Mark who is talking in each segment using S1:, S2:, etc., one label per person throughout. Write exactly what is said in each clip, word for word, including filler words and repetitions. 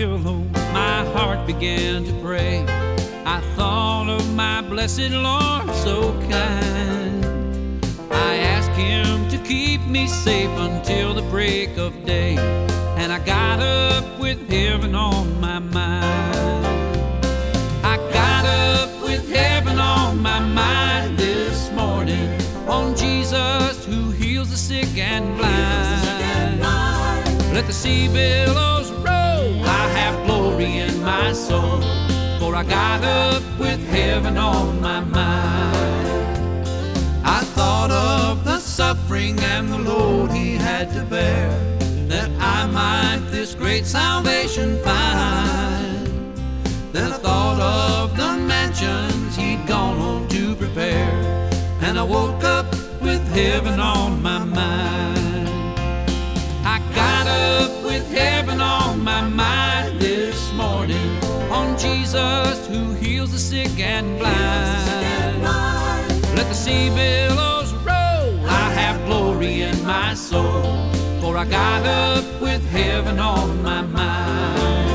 S1: pillow, my heart began to pray. I thought of my blessed Lord so kind. I asked Him to keep me safe until the break of day, and I got up with heaven on my mind. I got up with heaven on my mind this morning, on Jesus who heals the sick and blind. Let the sea billows roll, I have glory in my soul, for I got up with heaven on my mind. I thought of the suffering and the load He had to bear, that I might this great salvation find. Then I thought of the mansions He'd gone on to prepare, and I woke up with heaven on my mind. I got up with heaven on my mind this morning, on Jesus who heals the sick and blind. Let the sea billows roll, I have glory in my soul, for I got up with heaven on my mind.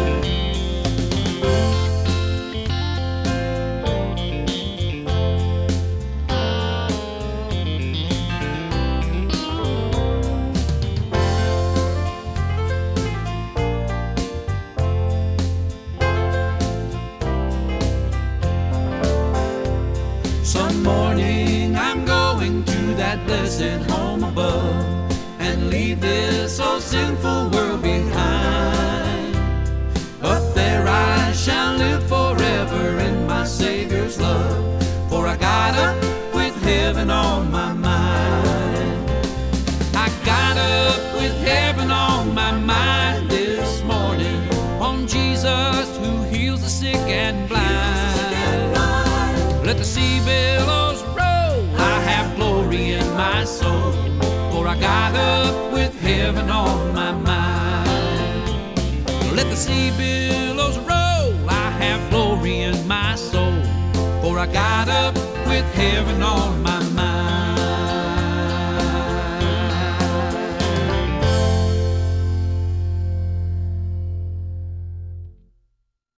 S1: Some morning I'm going to that blessed home above, and leave this old sinful world behind. But there I shall live forever in my Savior's love, for I got up with heaven on my mind. I got up with heaven on my mind this morning, on Jesus who heals the sick and blind. Let the sea billows roll, I have glory in my soul, for I got up with heaven on my mind. Let the sea billows roll, I have glory in my soul, for I got up with heaven on my mind.